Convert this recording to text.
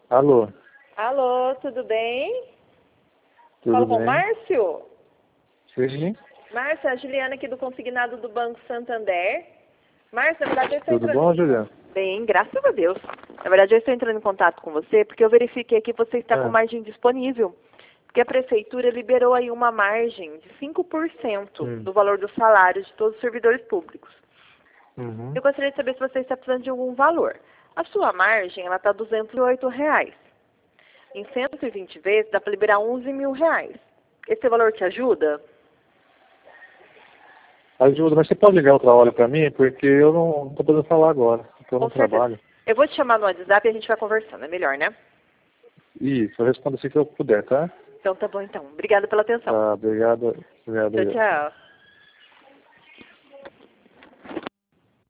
Alô, Alô, tudo bem? tudo Falo com bem? o Márcio? Sim, Márcio, é a Juliana aqui do Consignado do Banco Santander. Márcio, na verdade eu estou tudo entrando... bom, Juliana? Bem, graças a Deus. Na verdade eu estou entrando em contato com você porque eu verifiquei que você está com É. margem disponível. Porque a Prefeitura liberou aí uma margem de 5% Hum. do valor dos salários de todos os servidores públicos. Uhum. Eu gostaria de saber se você está precisando de algum valor. A sua margem, ela está R$ 208. Em 120 vezes, dá para liberar R$ 11.000. Esse valor te ajuda? Ajuda, mas você pode ligar outra hora pra mim? Porque eu não tô podendo falar agora, porque eu não Com certeza. trabalho. Eu vou te chamar no WhatsApp e a gente vai conversando, é melhor, né? Isso, eu respondo assim que eu puder, tá? Então tá bom então. Obrigada pela atenção. Tá, obrigado. Tchau, Obrigado. tchau.